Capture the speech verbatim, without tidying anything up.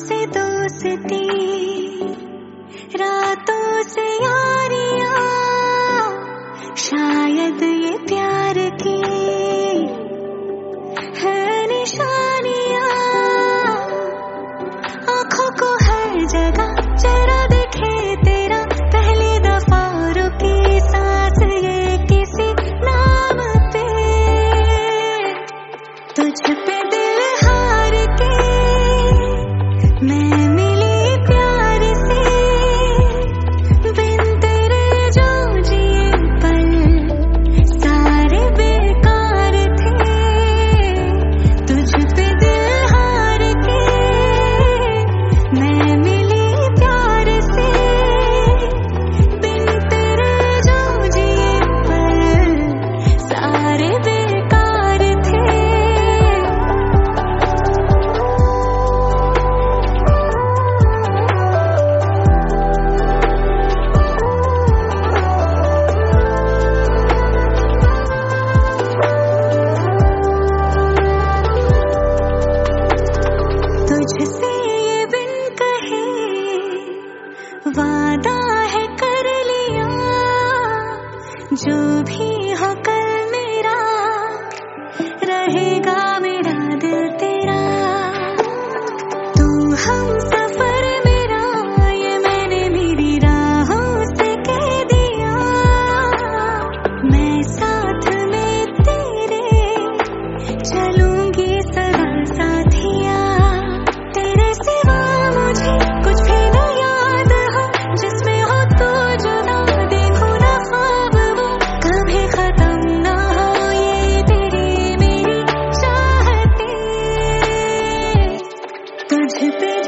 से दोस्ती, रातों से यारियां, शायद ये प्यार की है निशानियां। आँखों को हर जगह जरा दिखे तेरा, पहली दफा रुकी सांस ये किसी नाम पे। तुझ पे दिल हार के मैं मिली प्यार से, बिन तेरे जो जिए पल सारे बेकार थे। तुझ पे दिल हार के मैं मिली प्यार से, बिन तेरे जो जिए पल सारे बेकार थे। तुझसे ये बिन कहे वादा है कर लिया, जो भी हो कल मेरा रहेगा मेरा दिल तेरा। तू हम सफर मेरा ये मैंने मेरी राहों से कह दिया। मैं साथ में तेरे चलूंगी सदा साथिया। तेरे सिवा मुझे कुछ भी न याद हो, जिसमें हो तो जुदा देखूं ना ख्वाब वो, कभी खत्म ना हो ये तेरी मेरी चाहतें। तुझ पे